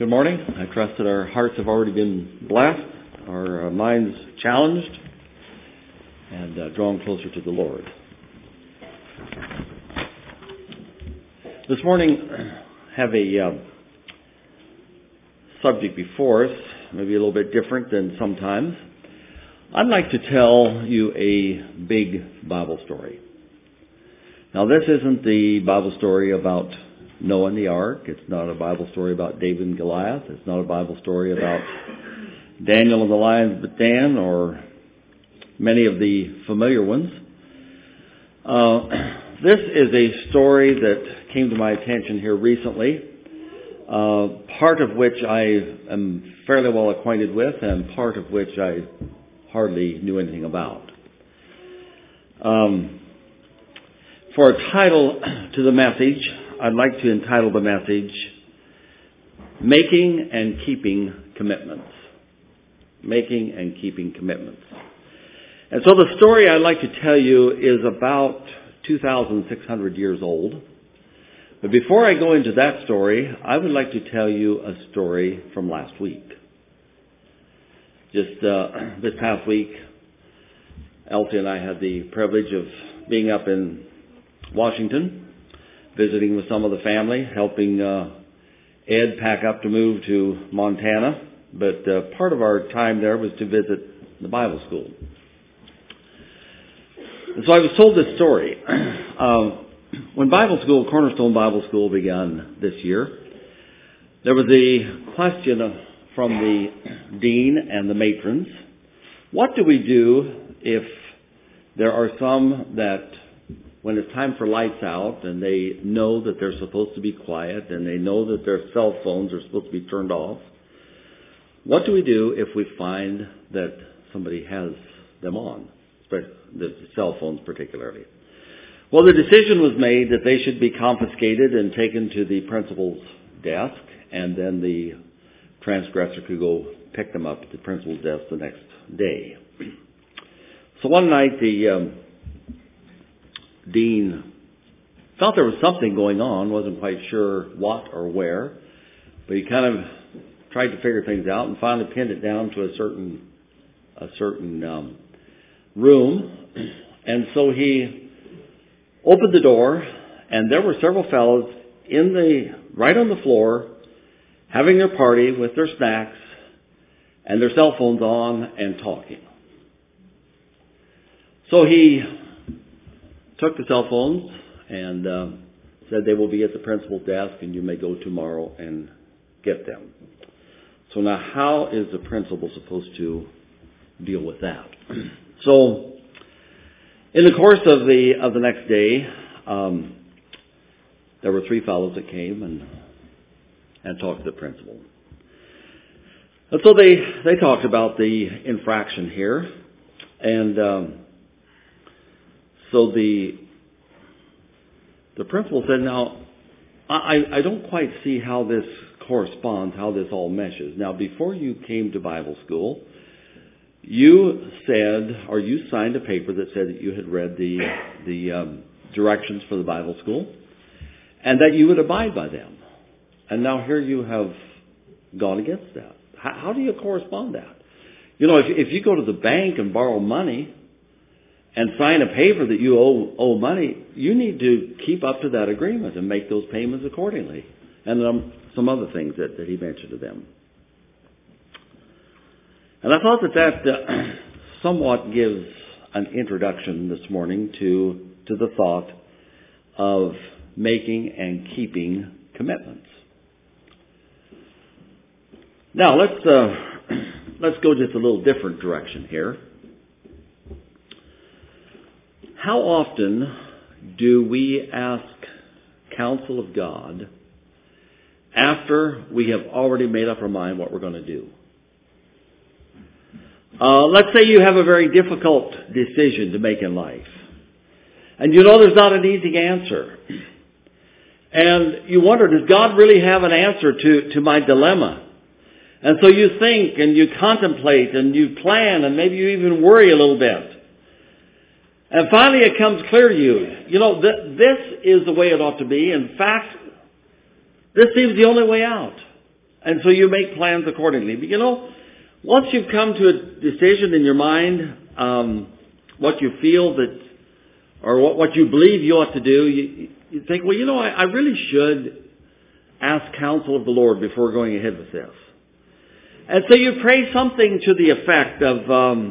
Good morning. I trust that our hearts have already been blessed, our minds challenged, and drawn closer to the Lord. This morning, have a subject before us, maybe a little bit different than sometimes. I'd like to tell you a big Bible story. Now, this isn't the Bible story about Noah and the Ark. It's not a Bible story about David and Goliath. It's not a Bible story about Daniel and the lions of Dan or many of the familiar ones. This is a story that came to my attention here recently, part of which I am fairly well acquainted with and part of which I hardly knew anything about. For a title to the message, I'd like to entitle the message, Making and Keeping Commitments. Making and Keeping Commitments. And so the story I'd like to tell you is about 2,600 years old. But before I go into that story, I would like to tell you a story from last week. Just this past week, Elsie and I had the privilege of being up in Washington, visiting with some of the family, helping Ed pack up to move to Montana. But part of our time there was to visit the Bible school. And so I was told this story. When Cornerstone Bible School began this year, there was a question from the dean and the matrons. What do we do if there are some that, when it's time for lights out and they know that they're supposed to be quiet and they know that their cell phones are supposed to be turned off, what do we do if we find that somebody has them on, the cell phones particularly? Well, the decision was made that they should be confiscated and taken to the principal's desk, and then the transgressor could go pick them up at the principal's desk the next day. So one night the dean felt there was something going on, wasn't quite sure what or where, but he kind of tried to figure things out and finally pinned it down to a certain room. And so he opened the door, and there were several fellows right on the floor having their party with their snacks and their cell phones on and talking. So he took the cell phones and said they will be at the principal's desk and you may go tomorrow and get them. So now how is the principal supposed to deal with that? So in the course of the next day, there were three fellows that came and talked to the principal. And so they talked about the infraction here, and so the principal said, now, I don't quite see how this corresponds, how this all meshes. Now, before you came to Bible school, you said, or you signed a paper that said that you had read the directions for the Bible school, and that you would abide by them. And now here you have gone against that. How do you correspond that? You know, if you go to the bank and borrow money and sign a paper that you owe money, you need to keep up to that agreement and make those payments accordingly. And some other things that he mentioned to them. And I thought that somewhat gives an introduction this morning to the thought of making and keeping commitments. Now let's go just a little different direction here. How often do we ask counsel of God after we have already made up our mind what we're going to do? Let's say you have a very difficult decision to make in life. And you know there's not an easy answer. And you wonder, does God really have an answer to my dilemma? And so you think and you contemplate and you plan and maybe you even worry a little bit. And finally it comes clear to you, this is the way it ought to be. In fact, this seems the only way out. And so you make plans accordingly. But once you've come to a decision in your mind, what you feel that, or what you believe you ought to do, you think, well, I really should ask counsel of the Lord before going ahead with this. And so you pray something to the effect of,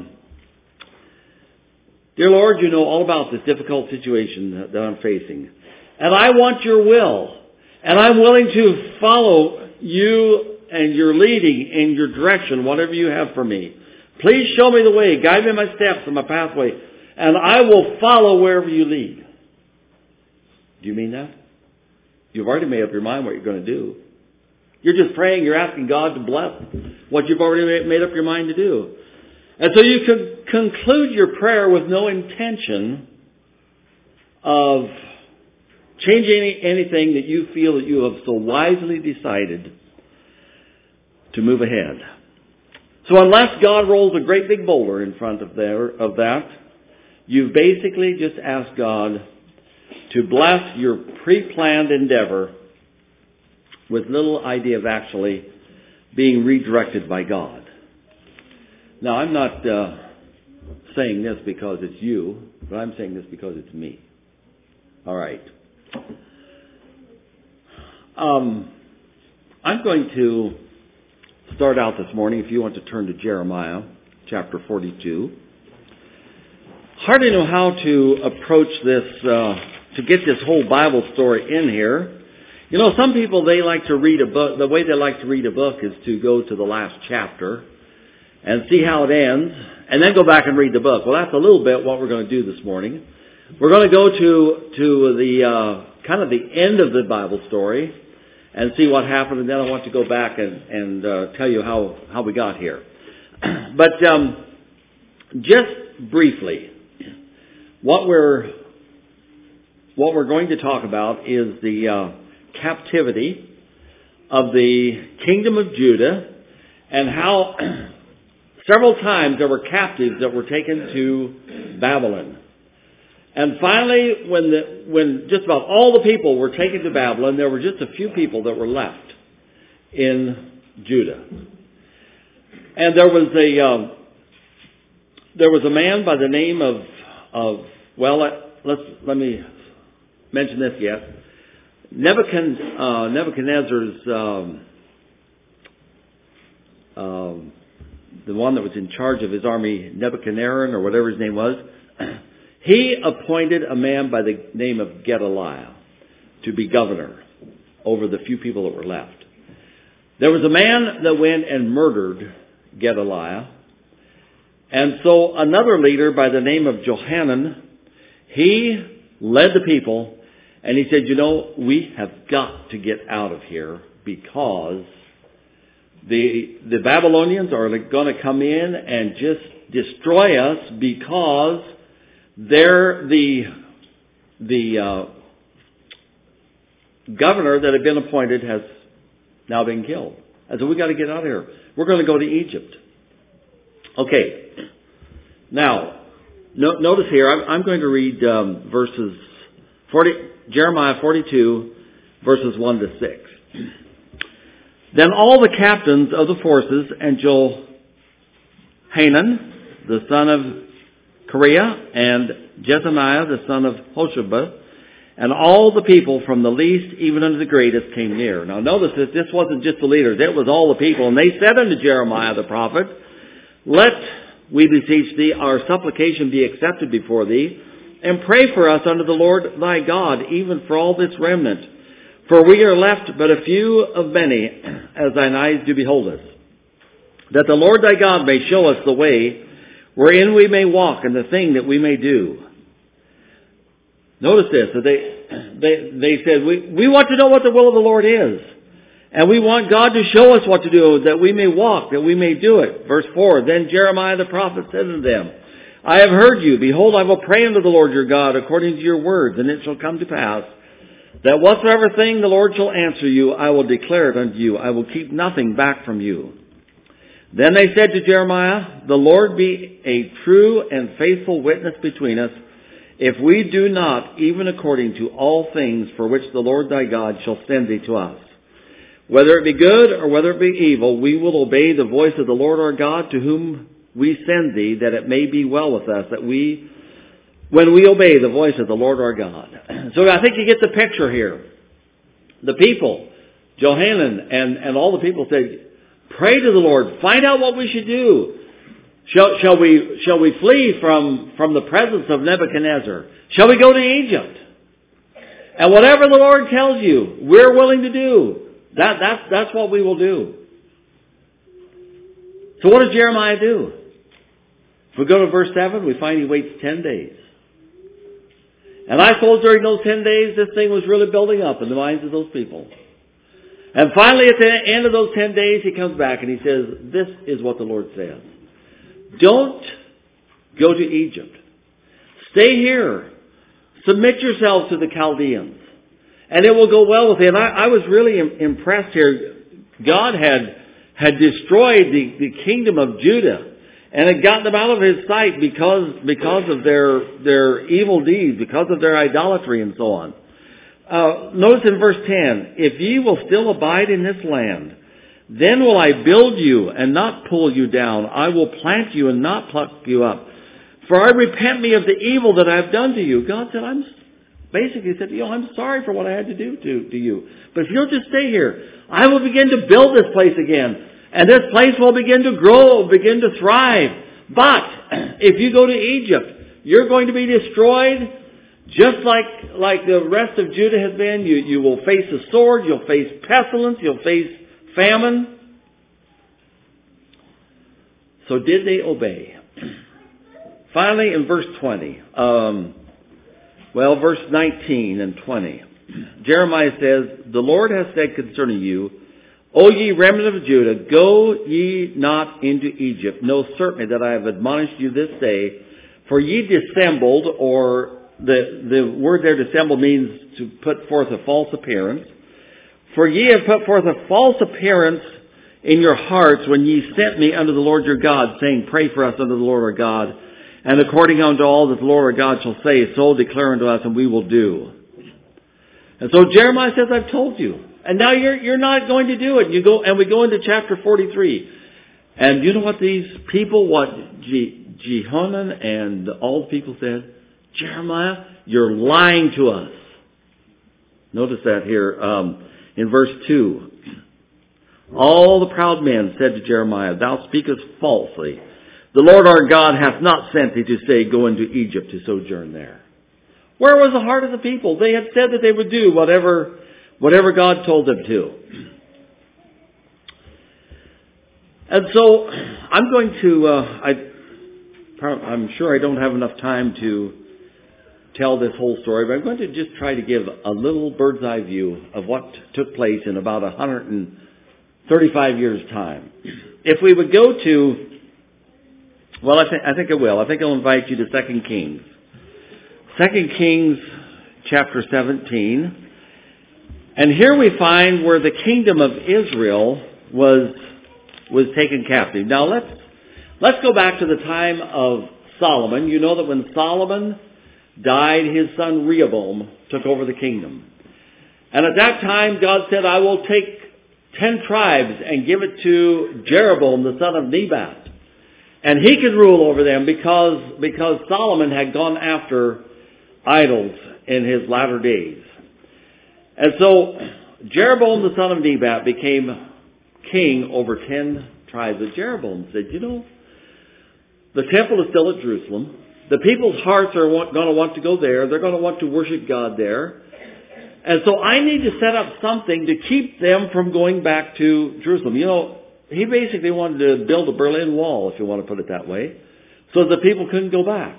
Dear Lord, you know all about this difficult situation that I'm facing. And I want your will. And I'm willing to follow you and your leading in your direction, whatever you have for me. Please show me the way. Guide me in my steps and my pathway. And I will follow wherever you lead. Do you mean that? You've already made up your mind what you're going to do. You're just praying. You're asking God to bless what you've already made up your mind to do. And so you can conclude your prayer with no intention of changing anything that you feel that you have so wisely decided to move ahead. So unless God rolls a great big boulder in front of that, you've basically just asked God to bless your pre-planned endeavor with little idea of actually being redirected by God. Now, I'm not saying this because it's you, but I'm saying this because it's me. All right. I'm going to start out this morning, if you want to turn to Jeremiah chapter 42. Hardly know how to approach this, to get this whole Bible story in here. Some people, they like to read a book. The way they like to read a book is to go to the last chapter and see how it ends, and then go back and read the book. Well, that's a little bit what we're going to do this morning. We're going to go to the kind of the end of the Bible story and see what happened, and then I want to go back and tell you how we got here. But just briefly, what we're going to talk about is the captivity of the kingdom of Judah, and how several times there were captives that were taken to Babylon. And finally, when just about all the people were taken to Babylon, there were just a few people that were left in Judah. And there was a man by the name of let me mention this yet. Nebuchadnezzar's the one that was in charge of his army, Nebuchadnezzar, or whatever his name was, he appointed a man by the name of Gedaliah to be governor over the few people that were left. There was a man that went and murdered Gedaliah. And so another leader by the name of Johanan, he led the people, and he said, we have got to get out of here because the Babylonians are going to come in and just destroy us, because they're the governor that had been appointed has now been killed. And so we got to get out of here. We're going to go to Egypt. Okay. Now, notice here, I'm going to read Jeremiah 42, verses 1 to 6. Then all the captains of the forces and Johanan, the son of Kareah, and Jezaniah, the son of Hosheba, and all the people from the least even unto the greatest came near. Now notice that this wasn't just the leaders, it was all the people. And they said unto Jeremiah the prophet, Let, we beseech thee, our supplication be accepted before thee, and pray for us unto the Lord thy God, even for all this remnant. For we are left but a few of many, as thine eyes do behold us. That the Lord thy God may show us the way wherein we may walk, and the thing that we may do. Notice this, that they said, we want to know what the will of the Lord is. And we want God to show us what to do, that we may walk, that we may do it. Verse 4, Then Jeremiah the prophet said unto them, I have heard you. Behold, I will pray unto the Lord your God according to your words, and it shall come to pass that whatsoever thing the Lord shall answer you, I will declare it unto you. I will keep nothing back from you. Then they said to Jeremiah, The Lord be a true and faithful witness between us, if we do not, even according to all things for which the Lord thy God shall send thee to us. Whether it be good or whether it be evil, we will obey the voice of the Lord our God, to whom we send thee, that it may be well with us, when we obey the voice of the Lord our God. So I think you get the picture here. The people, Johanan and all the people said, pray to the Lord, find out what we should do. Shall we flee from the presence of Nebuchadnezzar? Shall we go to Egypt? And whatever the Lord tells you, we're willing to do. That's what we will do. So what does Jeremiah do? If we go to verse 7, we find he waits 10 days. And I suppose during those 10 days, this thing was really building up in the minds of those people. And finally, at the end of those 10 days, he comes back and he says, this is what the Lord says. Don't go to Egypt. Stay here. Submit yourselves to the Chaldeans. And it will go well with you. And I was really impressed here. God had destroyed the kingdom of Judah and had gotten them out of his sight because of their evil deeds, because of their idolatry and so on. Notice in verse 10, if ye will still abide in this land, then will I build you and not pull you down. I will plant you and not pluck you up. For I repent me of the evil that I have done to you. God said, I'm sorry for what I had to do to you. But if you'll just stay here, I will begin to build this place again. And this place will begin to grow, begin to thrive. But if you go to Egypt, you're going to be destroyed just like the rest of Judah has been. You will face a sword, you'll face pestilence, you'll face famine. So did they obey? Finally, in verse 20, verse 19 and 20, Jeremiah says, the Lord has said concerning you, O ye remnant of Judah, go ye not into Egypt. Know certainly that I have admonished you this day, for ye dissembled, or the word there dissembled means to put forth a false appearance. For ye have put forth a false appearance in your hearts when ye sent me unto the Lord your God, saying, pray for us unto the Lord our God. And according unto all that the Lord our God shall say, so declare unto us, and we will do. And so Jeremiah says, I've told you. And now you're not going to do it. We go into chapter 43. And you know what these people, Jehonan and all the people said? Jeremiah, you're lying to us. Notice that here in verse 2. All the proud men said to Jeremiah, thou speakest falsely. The Lord our God hath not sent thee to say, go into Egypt to sojourn there. Where was the heart of the people? They had said that they would do whatever God told them to. And so I'm going to, I'm sure I don't have enough time to tell this whole story, but I'm going to just try to give a little bird's eye view of what took place in about 135 years' time. If we would go to, I think I will. I think I'll invite you to 2 Kings. 2 Kings chapter 17. And here we find where the kingdom of Israel was taken captive. Now let's go back to the time of Solomon. You know that when Solomon died, his son Rehoboam took over the kingdom. And at that time, God said, I will take 10 tribes and give it to Jeroboam, the son of Nebat. And he could rule over them because Solomon had gone after idols in his latter days. And so Jeroboam, the son of Nebat, became king over 10 tribes. But Jeroboam said, the temple is still at Jerusalem. The people's hearts are going to want to go there. They're going to want to worship God there. And so I need to set up something to keep them from going back to Jerusalem. He basically wanted to build a Berlin Wall, if you want to put it that way, so that the people couldn't go back.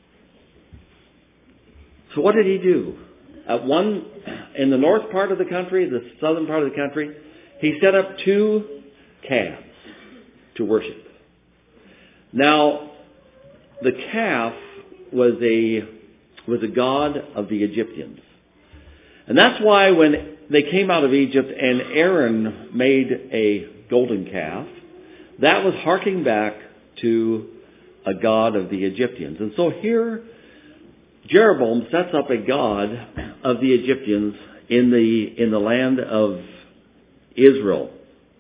So what did he do? In the north part of the country, the southern part of the country, he set up 2 calves to worship. Now, the calf was a god of the Egyptians. And that's why when they came out of Egypt and Aaron made a golden calf, that was harking back to a god of the Egyptians. And so here, Jeroboam sets up a god of the Egyptians in the land of Israel.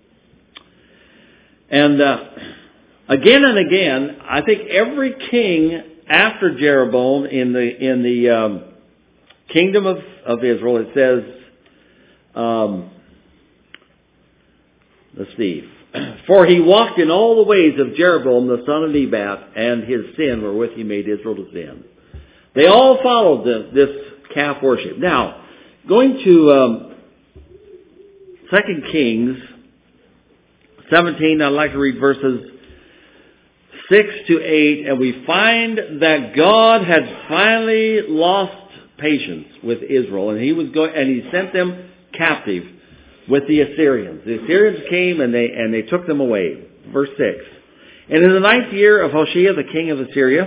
And again and again, I think every king after Jeroboam in the kingdom of Israel, it says, let's see, for he walked in all the ways of Jeroboam the son of Nebat, and his sin wherewith he made Israel to sin. They all followed this calf worship. Now, going to 2 Kings 17, I'd like to read verses 6 to 8, and we find that God had finally lost patience with Israel, and he sent them captive with the Assyrians. The Assyrians came and they took them away. Verse 6. And in the 9th year of Hoshea, the king of Assyria,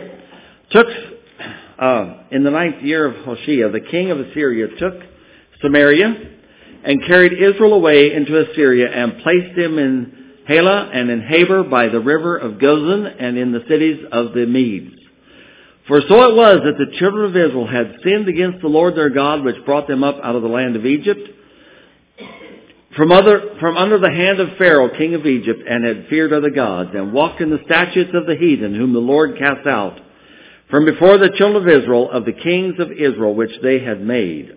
the king of Assyria took Samaria and carried Israel away into Assyria and placed him in Halah and in Habor by the river of Gozan and in the cities of the Medes. For so it was that the children of Israel had sinned against the Lord their God, which brought them up out of the land of Egypt, from under the hand of Pharaoh, king of Egypt, and had feared other gods, and walked in the statutes of the heathen, whom the Lord cast out from before the children of Israel, of the kings of Israel, which they had made.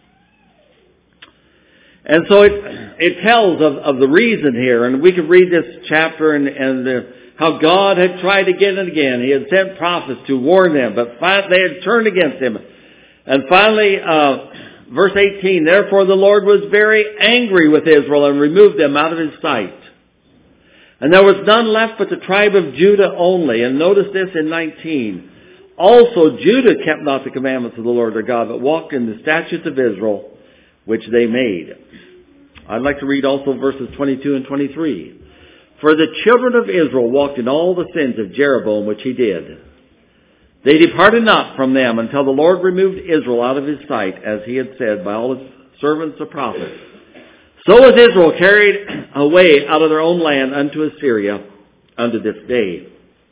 And so it tells of the reason here, and we can read this chapter and how God had tried again and again. He had sent prophets to warn them, but they had turned against him. And finally, verse 18, therefore the Lord was very angry with Israel and removed them out of his sight. And there was none left but the tribe of Judah only. And notice this in 19. Also Judah kept not the commandments of the Lord their God, but walked in the statutes of Israel, which they made. I'd like to read also verses 22 and 23. For the children of Israel walked in all the sins of Jeroboam, which he did. They departed not from them until the Lord removed Israel out of his sight, as he had said by all his servants the prophets. So was Israel carried away out of their own land unto Assyria unto this day.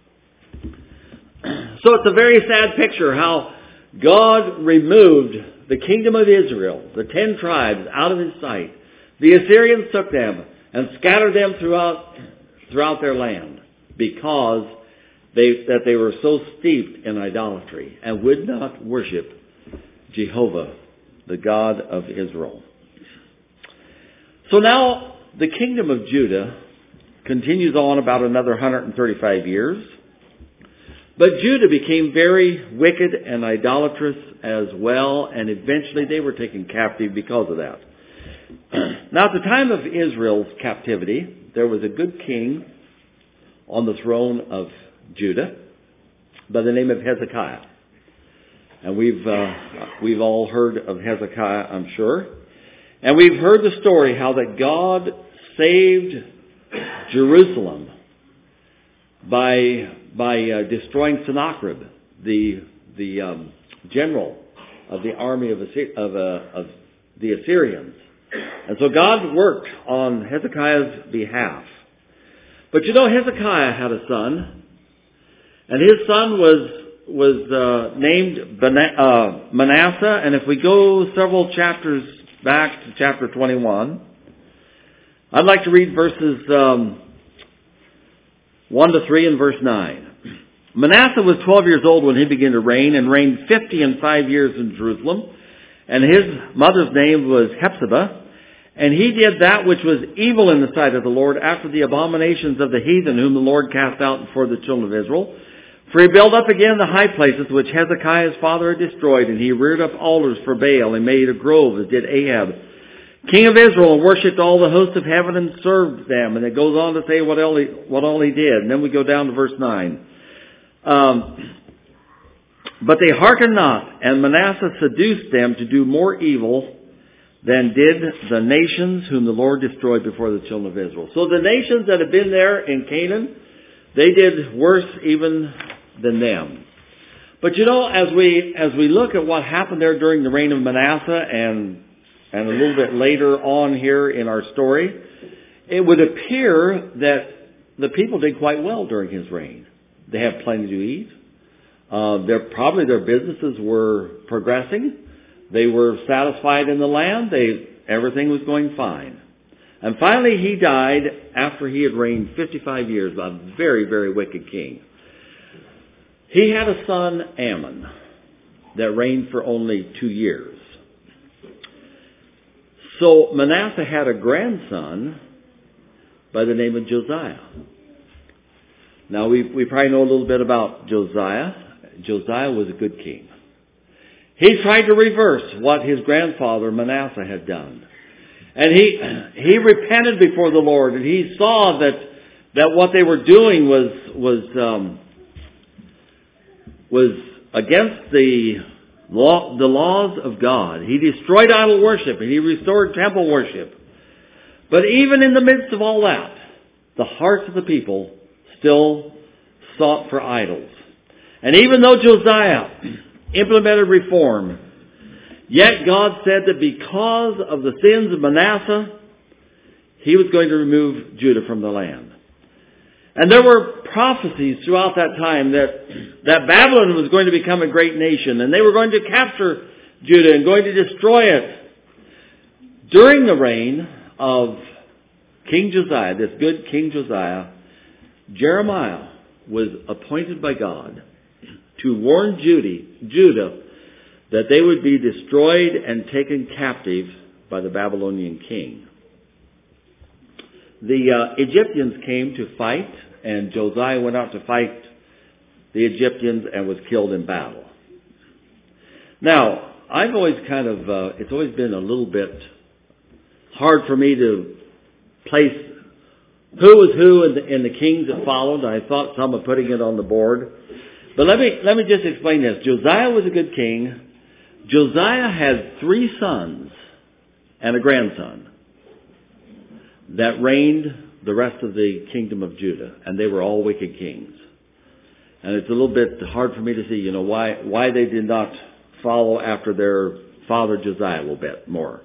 So it's a very sad picture how God removed the kingdom of Israel, the 10 tribes, out of his sight. The Assyrians took them and scattered them throughout their land because they were so steeped in idolatry and would not worship Jehovah, the God of Israel. So now the kingdom of Judah continues on about another 135 years. But Judah became very wicked and idolatrous as well, and eventually they were taken captive because of that. Now at the time of Israel's captivity, there was a good king on the throne of Judah by the name of Hezekiah. And we've all heard of Hezekiah, I'm sure. And we've heard the story how that God saved Jerusalem by destroying Sennacherib, the general of the army of the Assyrians. And so God worked on Hezekiah's behalf. But you know, Hezekiah had a son, and his son was named Manasseh. And if we go several chapters back to chapter 21, I'd like to read verses 1 to 3 and verse 9. Manasseh was 12 years old when he began to reign, and reigned 55 years in Jerusalem. And his mother's name was Hephzibah. And he did that which was evil in the sight of the Lord, after the abominations of the heathen, whom the Lord cast out before the children of Israel. For he built up again the high places which Hezekiah his father had destroyed, and he reared up altars for Baal, and made a grove, as did Ahab, king of Israel, and worshipped all the hosts of heaven, and served them. And it goes on to say what all he did. And then we go down to verse 9. But they hearkened not, and Manasseh seduced them to do more evil than did the nations whom the Lord destroyed before the children of Israel. So the nations that had been there in Canaan, they did worse even than them. But you know, as we look at what happened there during the reign of Manasseh and a little bit later on here in our story, it would appear that the people did quite well during his reign. They had plenty to eat. Their businesses were progressing. They were satisfied in the land. Everything was going fine. And finally he died after he had reigned 55 years, a very, very wicked king. He had a son, Ammon, that reigned for only 2 years. So Manasseh had a grandson by the name of Josiah. Now we probably know a little bit about Josiah. Josiah was a good king. He tried to reverse what his grandfather Manasseh had done. And he repented before the Lord, and he saw that what they were doing was against the laws of God. He destroyed idol worship, and he restored temple worship. But even in the midst of all that, the hearts of the people still sought for idols. And even though Josiah implemented reform, yet God said that because of the sins of Manasseh, he was going to remove Judah from the land. And there were prophecies throughout that time that Babylon was going to become a great nation, and they were going to capture Judah and going to destroy it. During the reign of King Josiah, this good King Josiah, Jeremiah was appointed by God to warn Judah that they would be destroyed and taken captive by the Babylonian king. The Egyptians came to fight, and Josiah went out to fight the Egyptians and was killed in battle. Now, I've always it's always been a little bit hard for me to place who was who in the kings that followed. I thought some of putting it on the board. But let me just explain this. Josiah was a good king. Josiah had 3 sons and a grandson that reigned the rest of the kingdom of Judah, and they were all wicked kings. And it's a little bit hard for me to see, why they did not follow after their father Josiah a little bit more.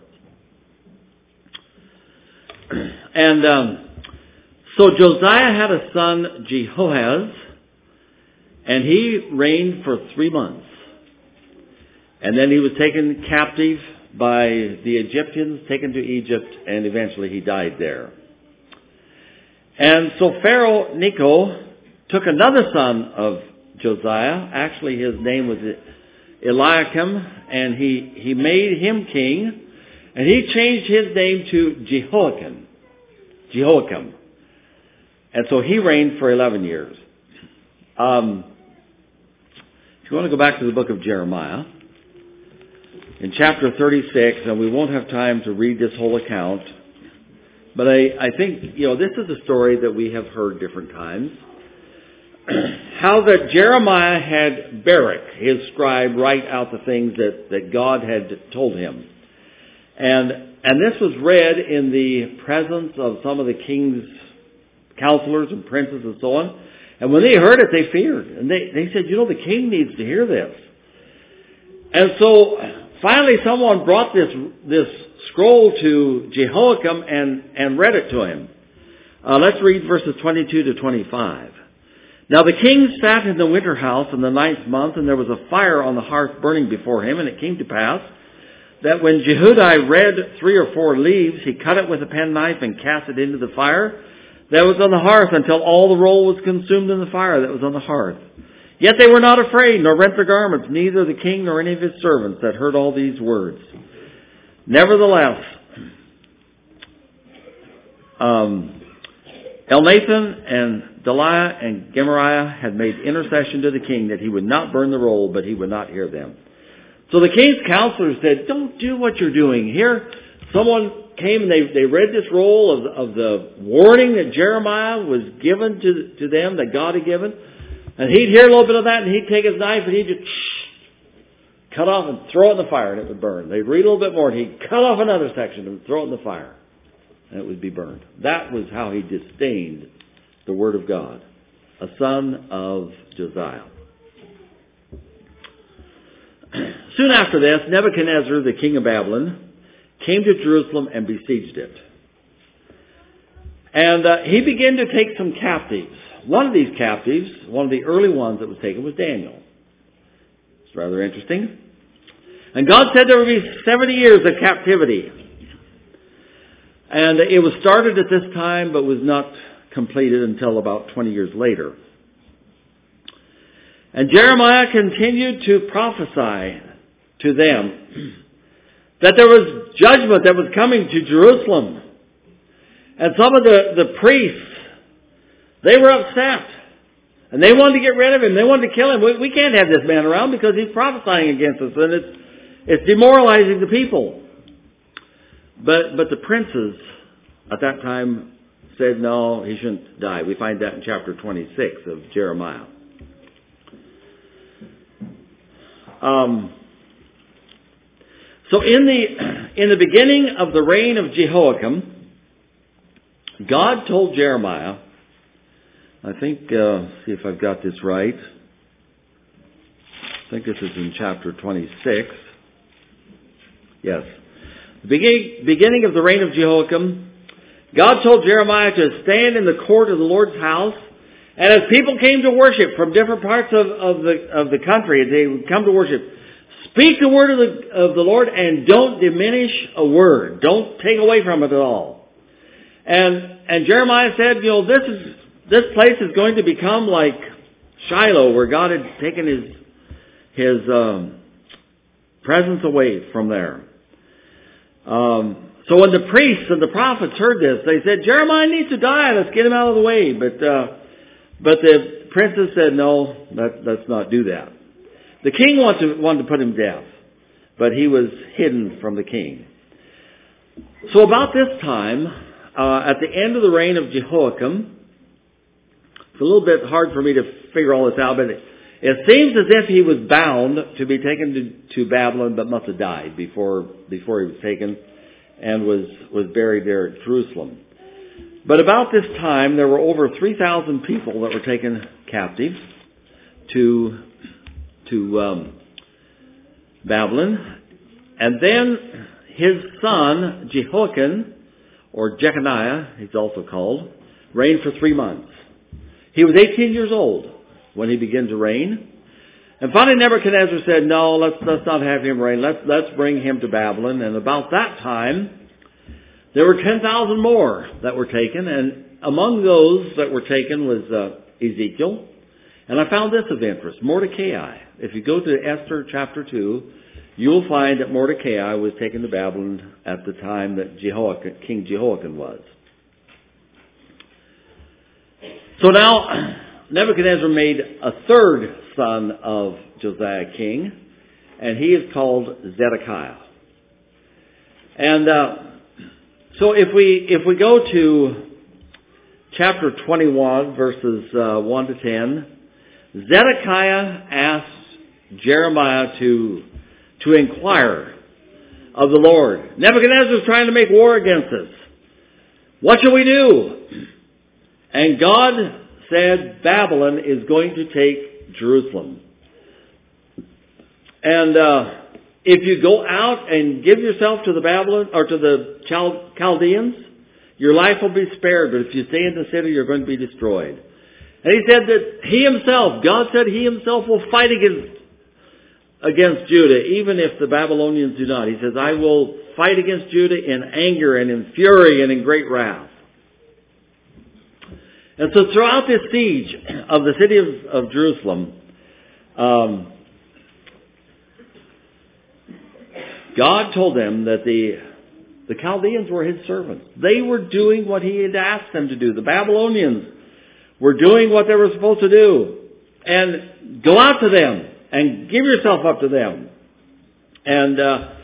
And so Josiah had a son, Jehoahaz, and he reigned for 3 months. And then he was taken captive by the Egyptians, taken to Egypt, and eventually he died there. And so Pharaoh Necho took another son of Josiah. Actually, his name was Eliakim, and he made him king, and he changed his name to Jehoiakim. And so he reigned for 11 years. If you want to go back to the book of Jeremiah, in chapter 36, and we won't have time to read this whole account, but I think, this is a story that we have heard different times. How that Jeremiah had Baruch, his scribe, write out the things that God had told him. And this was read in the presence of some of the king's counselors and princes and so on. And when they heard it, they feared. And they said, the king needs to hear this. And so finally someone brought this scroll to Jehoiakim and read it to him. Let's read verses 22 to 25. Now the king sat in the winter house in the 9th month, and there was a fire on the hearth burning before him. And it came to pass that when Jehudi read 3 or 4 leaves, he cut it with a penknife and cast it into the fire that was on the hearth until all the roll was consumed in the fire that was on the hearth. Yet they were not afraid, nor rent their garments, neither the king nor any of his servants that heard all these words. Nevertheless, Elnathan and Deliah and Gemariah had made intercession to the king that he would not burn the roll, but he would not hear them. So the king's counselors said, don't do what you're doing. Here, someone came and they read this roll of the warning that Jeremiah was given to them, that God had given. And he'd hear a little bit of that, and he'd take his knife and he'd just cut off and throw it in the fire, and it would burn. They'd read a little bit more, and he'd cut off another section and throw it in the fire, and it would be burned. That was how he disdained the word of God. A son of Josiah. Soon after this, Nebuchadnezzar, the king of Babylon, came to Jerusalem and besieged it. And he began to take some captives. One of these captives, one of the early ones that was taken, was Daniel. It's rather interesting. And God said there would be 70 years of captivity. And it was started at this time, but was not completed until about 20 years later. And Jeremiah continued to prophesy to them that there was judgment that was coming to Jerusalem. And some of the priests, they were upset. And they wanted to get rid of him. They wanted to kill him. We can't have this man around because he's prophesying against us. And it's demoralizing the people. But the princes at that time said, no, he shouldn't die. We find that in chapter 26 of Jeremiah. So in the beginning of the reign of Jehoiakim, God told Jeremiah, I think, see if I've got this right. I think this is in chapter 26. Yes. The beginning of the reign of Jehoiakim, God told Jeremiah to stand in the court of the Lord's house, and as people came to worship from different parts of the country, they would come to worship. Speak the word of the Lord and don't diminish a word. Don't take away from it at all. And Jeremiah said, this place is going to become like Shiloh, where God had taken his presence away from there. So when the priests and the prophets heard this, they said, Jeremiah needs to die. Let's get him out of the way. But the princes said, no, let's not do that. The king wanted to put him to death, but he was hidden from the king. So about this time, at the end of the reign of Jehoiakim, it's a little bit hard for me to figure all this out, but it seems as if he was bound to be taken to Babylon, but must have died before he was taken and was buried there at Jerusalem. But about this time, there were over 3,000 people that were taken captive to Babylon. And then his son, Jehoiakim, or Jeconiah, he's also called, reigned for 3 months. He was 18 years old when he began to reign. And finally Nebuchadnezzar said, no, let's not have him reign. Let's bring him to Babylon. And about that time, there were 10,000 more that were taken. And among those that were taken was Ezekiel. And I found this of interest, Mordecai. If you go to Esther chapter 2, you'll find that Mordecai was taken to Babylon at the time that King Jehoiakim was. So now, Nebuchadnezzar made a third son of Josiah king, and he is called Zedekiah. And so if we go to chapter 21, verses 1 to 10, Zedekiah asked Jeremiah to inquire of the Lord. Nebuchadnezzar is trying to make war against us. What shall we do? And God said Babylon is going to take Jerusalem. And if you go out and give yourself to the Babylon or to the Chaldeans, your life will be spared. But if you stay in the city, you're going to be destroyed. And he said that God said he himself will fight against Judah, even if the Babylonians do not. He says, I will fight against Judah in anger and in fury and in great wrath. And so throughout this siege of the city of Jerusalem, God told them that the Chaldeans were his servants. They were doing what he had asked them to do. The Babylonians were doing what they were supposed to do. And go out to them and give yourself up to them. And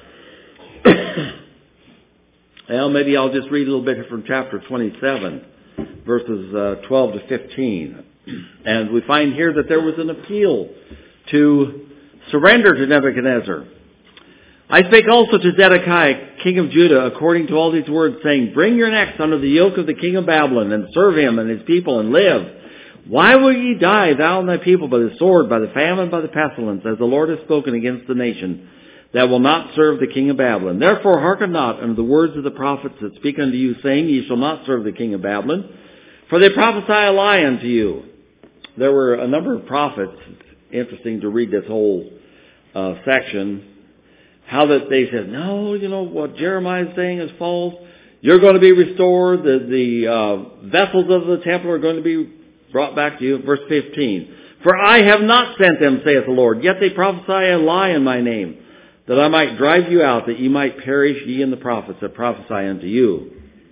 well, maybe I'll just read a little bit from chapter 27, verses 12 to 15. And we find here that there was an appeal to surrender to Nebuchadnezzar. I spake also to Zedekiah, king of Judah, according to all these words, saying, bring your necks under the yoke of the king of Babylon, and serve him and his people, and live. Why will ye die, thou and thy people, by the sword, by the famine, by the pestilence, as the Lord has spoken against the nation that will not serve the king of Babylon? Therefore hearken not unto the words of the prophets that speak unto you, saying, ye shall not serve the king of Babylon, for they prophesy a lie unto you. There were a number of prophets. It's interesting to read this whole section. How that they said, no, what Jeremiah is saying is false. You're going to be restored. The vessels of the temple are going to be brought back to you. Verse 15. For I have not sent them, saith the Lord, yet they prophesy and lie in my name, that I might drive you out, that ye might perish, ye and the prophets that prophesy unto you.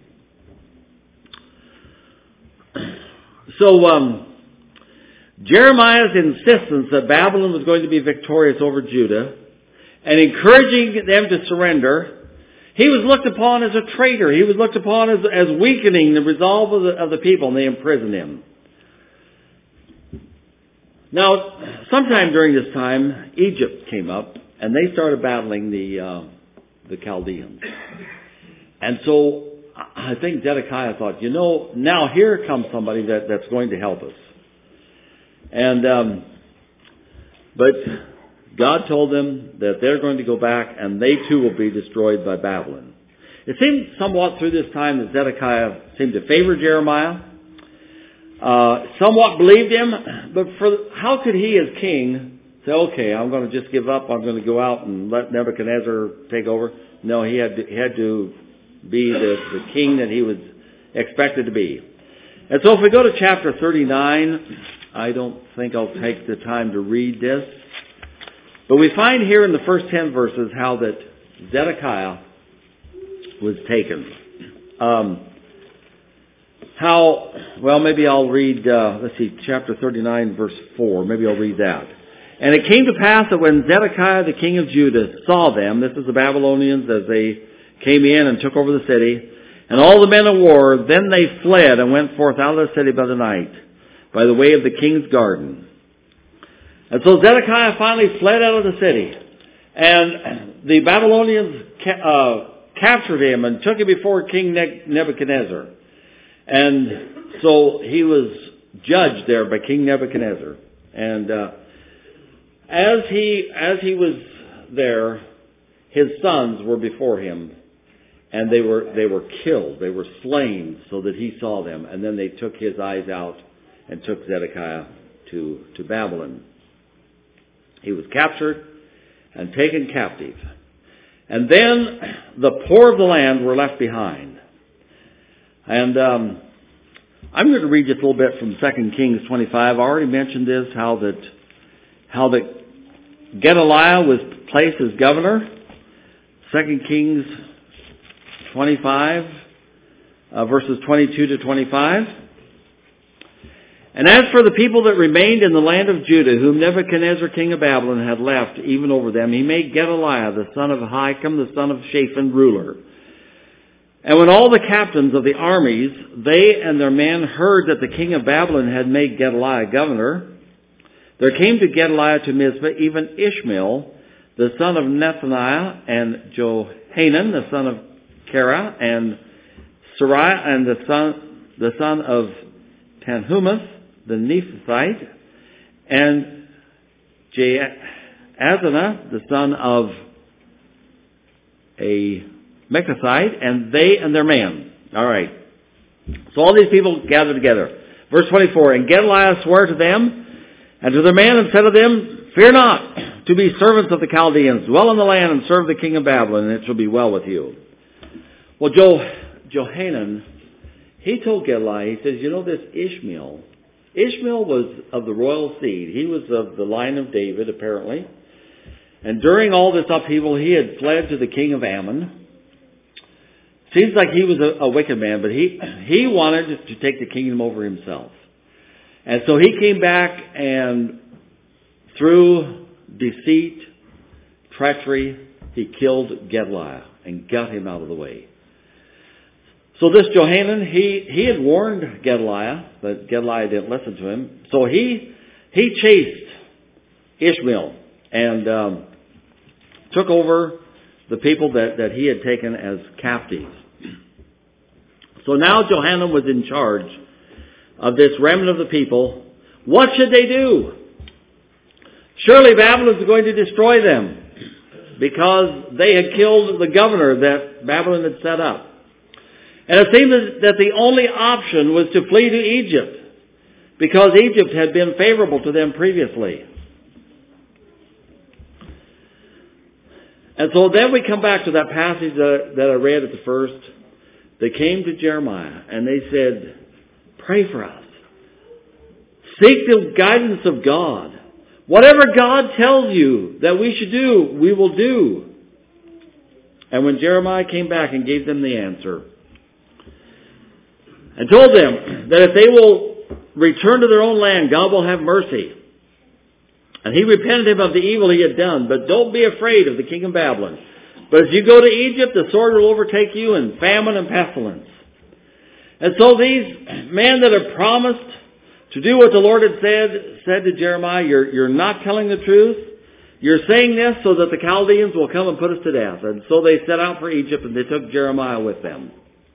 So, Jeremiah's insistence that Babylon was going to be victorious over Judah and encouraging them to surrender, he was looked upon as a traitor. He was looked upon as weakening the resolve of the people, and they imprisoned him. Now, sometime during this time, Egypt came up, and they started battling the Chaldeans. And so I think Zedekiah thought, now here comes somebody that's going to help us. And but God told them that they're going to go back, and they too will be destroyed by Babylon. It seemed somewhat through this time that Zedekiah seemed to favor Jeremiah. Somewhat believed him, but how could he as king say, okay, I'm going to just give up, I'm going to go out and let Nebuchadnezzar take over? No, he had to be the king that he was expected to be. And so if we go to chapter 39, I don't think I'll take the time to read this, but we find here in the first 10 verses how that Zedekiah was taken. Maybe I'll read, chapter 39, verse 4. Maybe I'll read that. And it came to pass that when Zedekiah, the king of Judah, saw them, this is the Babylonians, as they came in and took over the city, and all the men of war, then they fled and went forth out of the city by the night, by the way of the king's garden. And so Zedekiah finally fled out of the city, and the Babylonians captured him and took him before King Nebuchadnezzar. And so he was judged there by King Nebuchadnezzar. And as he was there, his sons were before him, and they were killed. They were slain so that he saw them. And then they took his eyes out and took Zedekiah to Babylon. He was captured and taken captive. And then the poor of the land were left behind. And I'm going to read just a little bit from 2 Kings 25. I already mentioned this, how that Gedaliah was placed as governor. 2 Kings 25, verses 22 to 25. And as for the people that remained in the land of Judah, whom Nebuchadnezzar king of Babylon had left even over them, he made Gedaliah the son of Ahikam, the son of Shaphan, ruler. And when all the captains of the armies, they and their men, heard that the king of Babylon had made Gedaliah governor, there came to Gedaliah to Mizpah even Ishmael, the son of Nethaniah, and Johanan, the son of Kara, and Sariah, and the son of Tanhumeth, the Nephathite, and Jaazaniah, the son of a Mechasite, and they and their men. All right. So all these people gathered together. Verse 24, and Gedaliah swore to them and to their men and said to them, fear not to be servants of the Chaldeans. Dwell in the land and serve the king of Babylon, and it shall be well with you. Well, Johanan, he told Gedaliah, he says, this Ishmael was of the royal seed. He was of the line of David, apparently. And during all this upheaval, he had fled to the king of Ammon. Seems like he was a wicked man, but he wanted to take the kingdom over himself. And so he came back, and through deceit, treachery, he killed Gedaliah and got him out of the way. So this Johanan, he had warned Gedaliah, but Gedaliah didn't listen to him. So he chased Ishmael and took over the people that he had taken as captives. So now Johanan was in charge of this remnant of the people. What should they do? Surely Babylon is going to destroy them because they had killed the governor that Babylon had set up. And it seemed that the only option was to flee to Egypt because Egypt had been favorable to them previously. And so then we come back to that passage that I read at the first, they came to Jeremiah and they said, pray for us. Seek the guidance of God. Whatever God tells you that we should do, we will do. And when Jeremiah came back and gave them the answer and told them that if they will return to their own land, God will have mercy. And he repented him of the evil he had done. But don't be afraid of the king of Babylon. But as you go to Egypt, the sword will overtake you in famine and pestilence. And so these men that have promised to do what the Lord had said to Jeremiah, you're not telling the truth. You're saying this so that the Chaldeans will come and put us to death. And so they set out for Egypt and they took Jeremiah with them.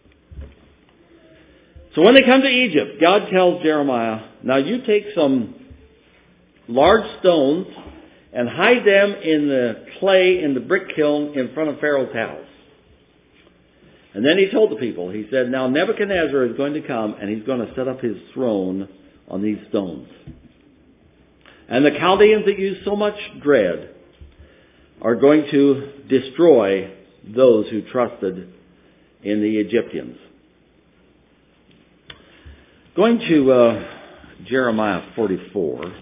So when they come to Egypt, God tells Jeremiah, now you take some large stones and hide them in the clay in the brick kiln in front of Pharaoh's house. And then he told the people, he said, now Nebuchadnezzar is going to come and he's going to set up his throne on these stones. And the Chaldeans that you so much dread are going to destroy those who trusted in the Egyptians. Going to Jeremiah 44.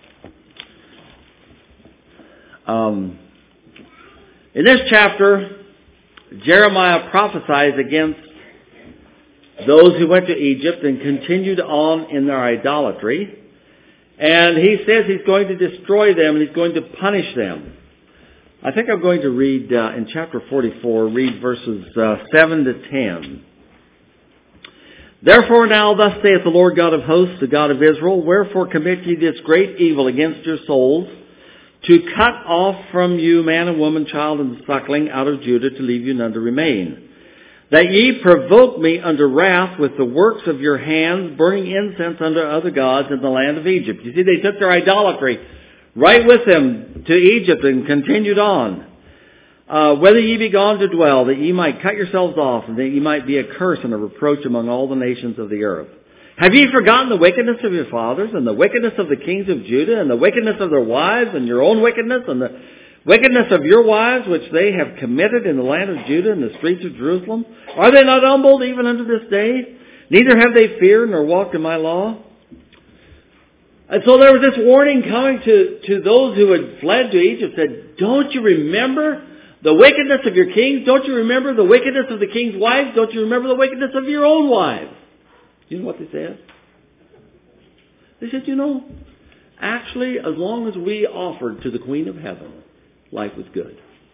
In this chapter, Jeremiah prophesies against those who went to Egypt and continued on in their idolatry. And he says he's going to destroy them and he's going to punish them. I think I'm going to read in chapter 44, read verses 7 to 10. Therefore now thus saith the Lord God of hosts, the God of Israel, wherefore commit ye this great evil against your souls, to cut off from you man and woman, child and suckling out of Judah, to leave you none to remain. That ye provoke me unto wrath with the works of your hands, burning incense unto other gods in the land of Egypt. You see, they took their idolatry right with them to Egypt and continued on. Whether ye be gone to dwell, that ye might cut yourselves off, and that ye might be a curse and a reproach among all the nations of the earth. Have ye forgotten the wickedness of your fathers, and the wickedness of the kings of Judah, and the wickedness of their wives, and your own wickedness, and the wickedness of your wives, which they have committed in the land of Judah and the streets of Jerusalem? Are they not humbled even unto this day? Neither have they feared nor walked in my law. And so there was this warning coming to those who had fled to Egypt, said, don't you remember the wickedness of your kings? Don't you remember the wickedness of the king's wives? Don't you remember the wickedness of your own wives? You know what they said? They said, actually, as long as we offered to the Queen of Heaven, life was good.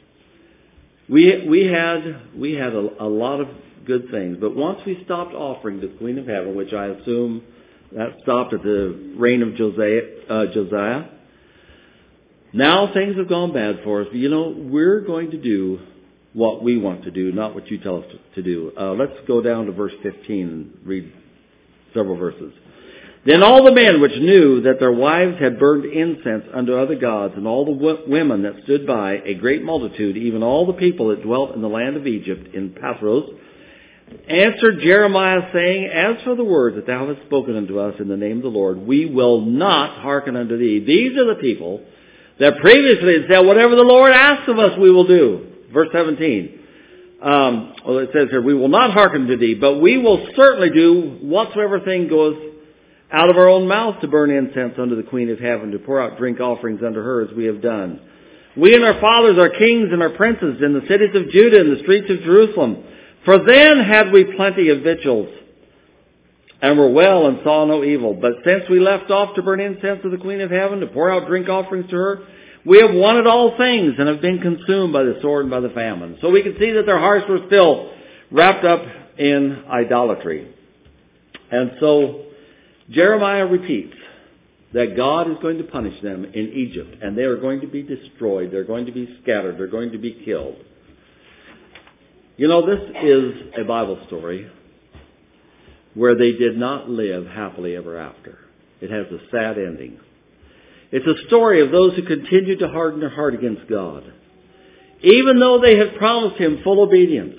We had a lot of good things, but once we stopped offering to the Queen of Heaven, which I assume that stopped at the reign of Josiah, now things have gone bad for us. But we're going to do what we want to do, not what you tell us to do. Let's go down to verse 15 and read several verses. Then all the men which knew that their wives had burned incense unto other gods, and all the women that stood by, a great multitude, even all the people that dwelt in the land of Egypt, in Pathros, answered Jeremiah, saying, as for the word that thou hast spoken unto us in the name of the Lord, we will not hearken unto thee. These are the people that previously had said, whatever the Lord asks of us, we will do. Verse 17. It says here, we will not hearken to thee, but we will certainly do whatsoever thing goes out of our own mouth to burn incense unto the Queen of Heaven, to pour out drink offerings unto her as we have done. We and our fathers are kings and our princes in the cities of Judah and the streets of Jerusalem. For then had we plenty of victuals, and were well and saw no evil. But since we left off to burn incense to the Queen of Heaven, to pour out drink offerings to her, we have wanted all things and have been consumed by the sword and by the famine. So we can see that their hearts were still wrapped up in idolatry. And so Jeremiah repeats that God is going to punish them in Egypt, and they are going to be destroyed. They're going to be scattered. They're going to be killed. This is a Bible story where they did not live happily ever after. It has a sad ending. It's a story of those who continued to harden their heart against God, even though they had promised Him full obedience.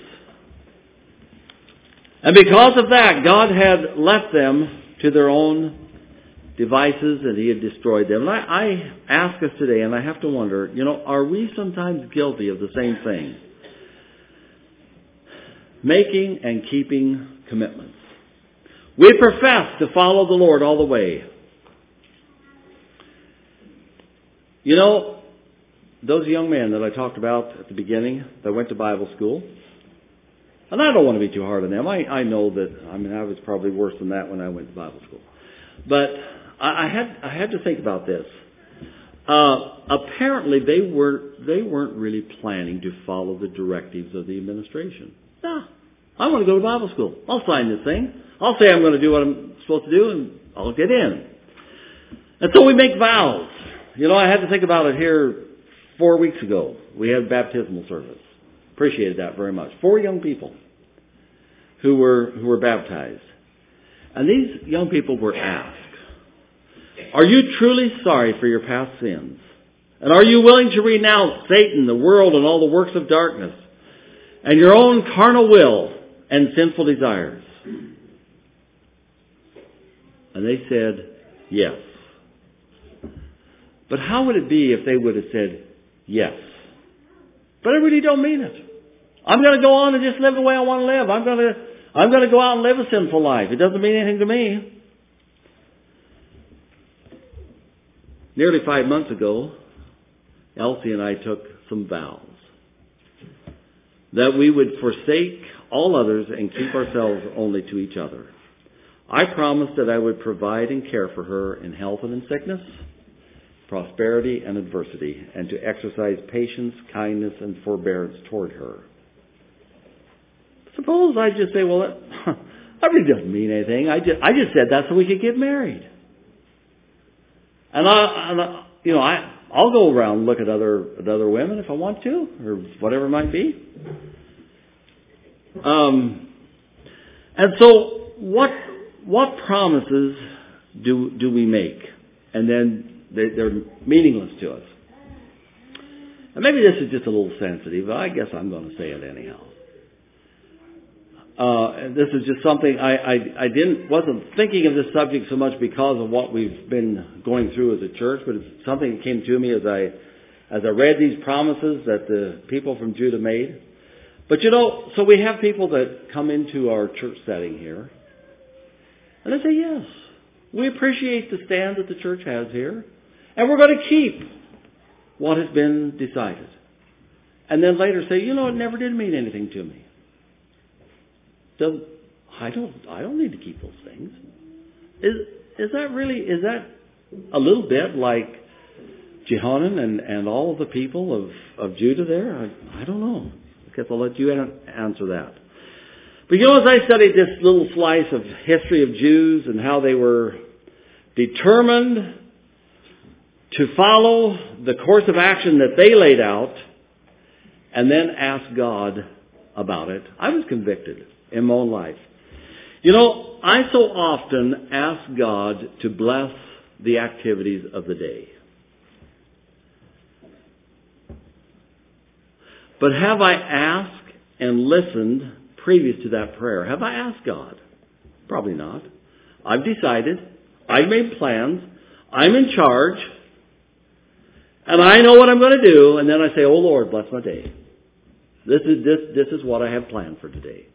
And because of that, God had left them to their own devices, and He had destroyed them. And I ask us today, and I have to wonder, are we sometimes guilty of the same thing? making and keeping commitments. We profess to follow the Lord all the way. You know, those young men that I talked about at the beginning that went to Bible school, and I don't want to be too hard on them. I know that, I was probably worse than that when I went to Bible school. But I had to think about this. Apparently they weren't really planning to follow the directives of the administration. Nah, I want to go to Bible school. I'll sign this thing. I'll say I'm going to do what I'm supposed to do, and I'll get in. And so we make vows. You know, I had to think about it here 4 weeks ago. We had baptismal service. Appreciated that very much. 4 young people who were baptized. And these young people were asked, are you truly sorry for your past sins? And are you willing to renounce Satan, the world, and all the works of darkness, and your own carnal will and sinful desires? And they said, yes. But how would it be if they would have said, yes? But I really don't mean it. I'm going to go on and just live the way I want to live. I'm going to go out and live a sinful life. It doesn't mean anything to me. Nearly 5 months ago, Elsie and I took some vows that we would forsake all others and keep ourselves only to each other. I promised that I would provide and care for her in health and in sickness, prosperity and adversity, and to exercise patience, kindness, and forbearance toward her. Suppose I just say, well, that really doesn't mean anything. I just said that so we could get married. And I'll go around and look at other women if I want to, or whatever it might be. And so what promises do we make? And then they're meaningless to us. And maybe this is just a little sensitive, but I guess I'm going to say it anyhow. This is just something I wasn't thinking of this subject so much because of what we've been going through as a church, but it's something that came to me as I read these promises that the people from Judah made. But so we have people that come into our church setting here, and they say, yes, we appreciate the stand that the church has here, and we're going to keep what has been decided. And then later say, it never did mean anything to me. I don't need to keep those things. Is that a little bit like Jehonan and all of the people of Judah there? I don't know. I guess I'll let you answer that. But as I studied this little slice of history of Jews and how they were determined to follow the course of action that they laid out and then ask God about it, I was convicted in my own life. I so often ask God to bless the activities of the day. But have I asked and listened previous to that prayer? Have I asked God? Probably not. I've decided. I've made plans. I'm in charge. And I know what I'm going to do. And then I say, oh Lord, bless my day. This is what I have planned for today.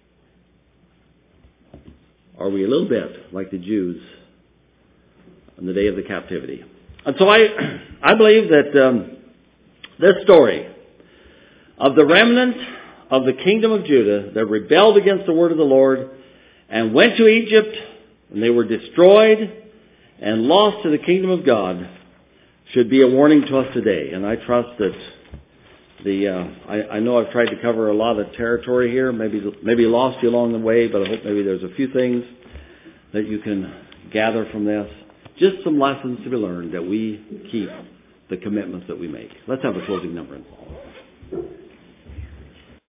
Are we a little bit like the Jews on the day of the captivity? And so I believe that this story of the remnant of the kingdom of Judah that rebelled against the word of the Lord and went to Egypt, and they were destroyed and lost to the kingdom of God, should be a warning to us today. And I trust that I know I've tried to cover a lot of territory here, maybe lost you along the way, but I hope maybe there's a few things that you can gather from this. Just some lessons to be learned that we keep the commitments that we make. Let's have a closing number.